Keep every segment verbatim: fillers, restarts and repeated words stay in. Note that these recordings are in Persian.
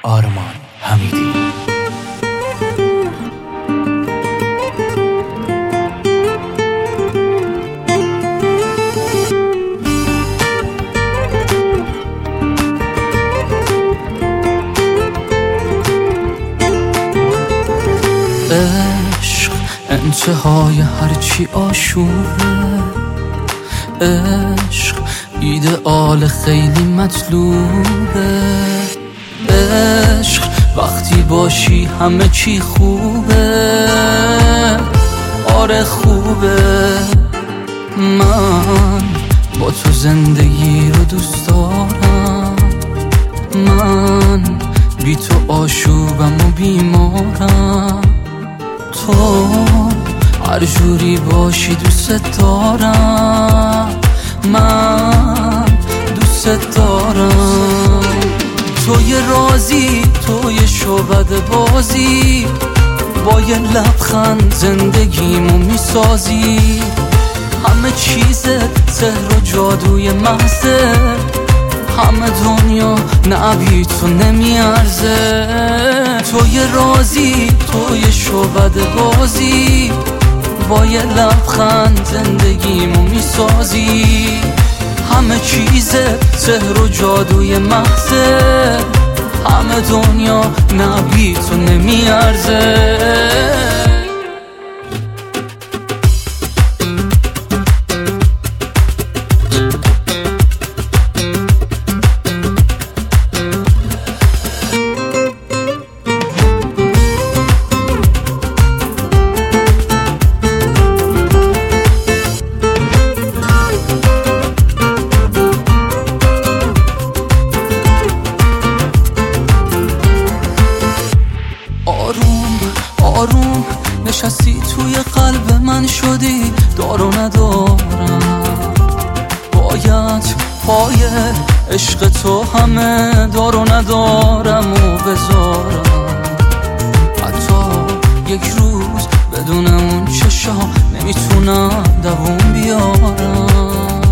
آرمان حمیدی. عشق انتهای هرچی آشوبه، عشق ایدئال خیلی مطلوبه، عشق وقتی باشی همه چی خوبه، آره خوبه. من با تو زندگی رو دوست دارم، من بی تو آشوبم و بیمارم، تو هر جوری باشی دوست دارم، من دوست دارم. تو یه رازی، تو یه شعبده بازی، با یه لبخند زندگیمو میسازی، همه چیزت سحر و جادوی محضه، همه دنیا نه بی تو نمیارزه. تو یه رازی، تو یه شعبده بازی، با یه لبخند زندگیمو میسازی، همه چیزت سحر و جادوی محضه، همه دنیا نه بی تو نمیارزه. آروم آروم نشستی توی قلب من، شدی دار و ندارم، باید پای عشق تو همه دار و ندارم و بذارم. حتی یک روز بدون اون چشا نمیتونم دووم بیارم،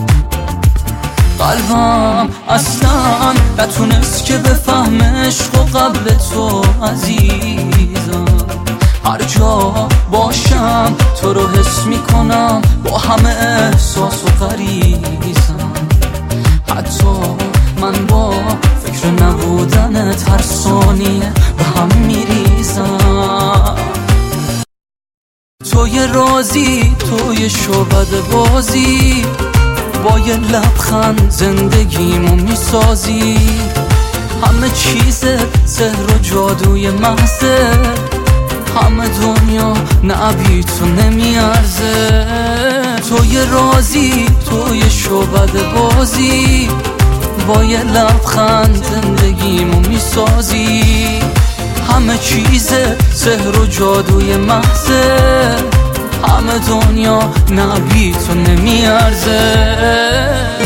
قلبم اصلا نتونست که بفهم عشق و قبل تو عزیزم. هر جا باشم تو رو حس میکنم، با همه احساس و غریزم، حتی من با فکر نبودنت هر ثانیه به هم میریزم. تو یه رازی، تو یه شعبده بازی، با یه لبخند زندگیمو میسازی، همه چیزت سحر و جادوی محضه، همه دنیا نه بی تو نمیارزه. تو یه رازی، تو یه شعبده بازی، با یه لبخند زندگیمو میسازی، همه چیزت سحر و جادوی محضه، همه دنیا نه بی تو نمیارزه.